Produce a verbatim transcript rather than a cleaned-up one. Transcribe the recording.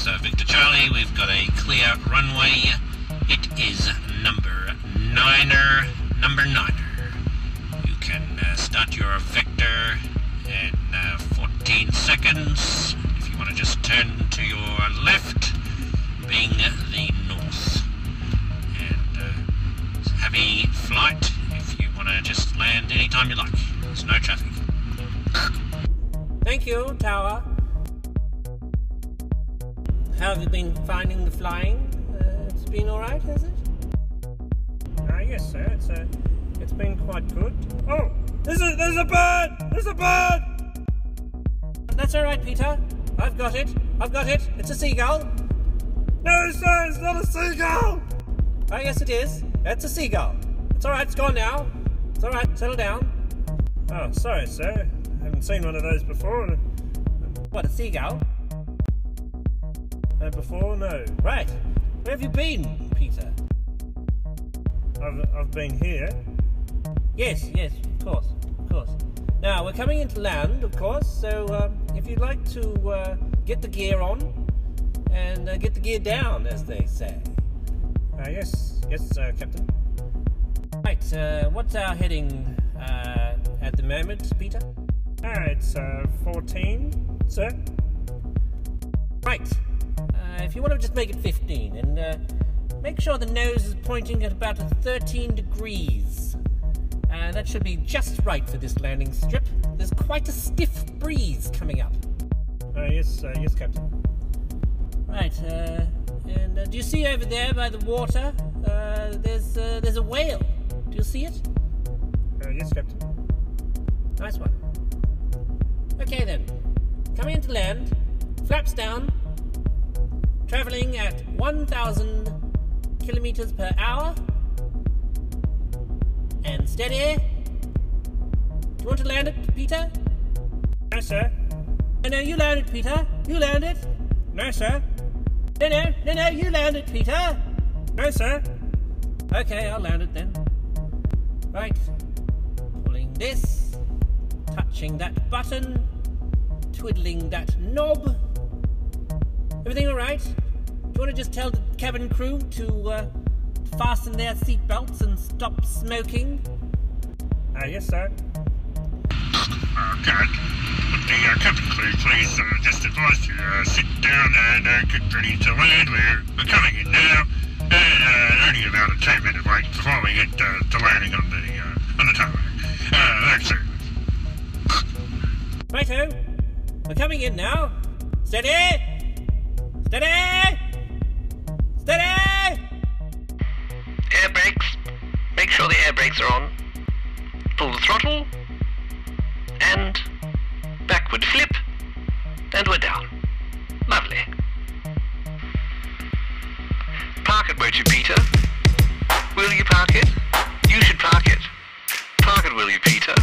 So Victor Charlie, we've got a clear runway. It is number niner, number niner. You can uh, start your vector in uh, fourteen seconds. If you want to just turn to your left, being the north. And uh, heavy flight if you want to just land anytime you like. There's no traffic. Thank you, Tower. How have you been finding the flying? Uh, it's been alright, has it? Uh, yes, sir. It's, uh, it's been quite good. Oh! There's a, there's a bird! There's a bird! That's alright, Peter. I've got it. I've got it. It's a seagull. No, sir, it's not a seagull! Oh, yes, it is. It's a seagull. It's alright, it's gone now. It's alright, settle down. Oh, sorry, sir. I haven't seen one of those before. What, a seagull? Uh, before? No. Right. Where have you been, Peter? I've, I've been here. Yes, yes, of course, of course. Now, we're coming into land, of course, so um, if you'd like to uh, get the gear on and uh, get the gear down, as they say. Uh, yes, yes, uh, Captain. Right, uh, what's our heading uh, at the moment, Peter? Ah, it's uh, fourteen, sir. Right. Uh, if you want to just make it fifteen, and uh, make sure the nose is pointing at about thirteen degrees. Uh, that should be just right for this landing strip. There's quite a stiff breeze coming up. Uh, yes, uh, yes, Captain. Right, uh, and uh, do you see over there by the water? Uh, there's uh, there's a whale. Do you see it? Uh, yes, Captain. Nice one. Okay then, coming into land, flaps down, travelling at one thousand kilometers per hour, and steady. Do you want to land it, Peter? No, sir. No, no, you land it, Peter. You land it. No, sir. No, no, no, no, you land it, Peter. No, sir. Okay, I'll land it then. Right. Pulling this, touching that button, twiddling that knob. Everything all right? Do you want to just tell the cabin crew to uh, fasten their seatbelts and stop smoking? Uh, yes, sir. Oh, God. The uh, cabin crew, please uh, just advise you uh, sit down and uh, get ready to land. We're, we're coming in now, and uh, only about a ten minute wait before we get uh, to landing on the uh, on the tarmac. Uh, that's it. Righto. We're coming in now. Steady! Steady! Steady! Air brakes. Make sure the air brakes are on. Pull the throttle. And backward flip. And we're down. Lovely. Park it, won't you, Peter? Will you park it? You should park it. Park it, will you, Peter?